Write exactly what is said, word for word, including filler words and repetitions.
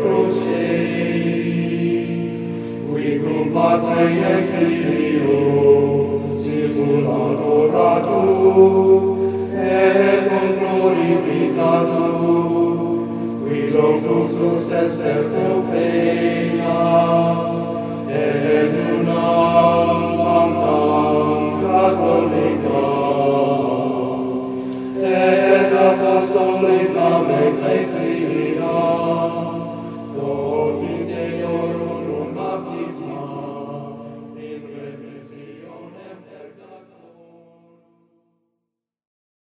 qui cum Patre et Filio, Spiritus adoratur, et cum glorificatur, qui locus sus est perfecta, et unam sanctam catholicam, et apostolicam ecclesiam,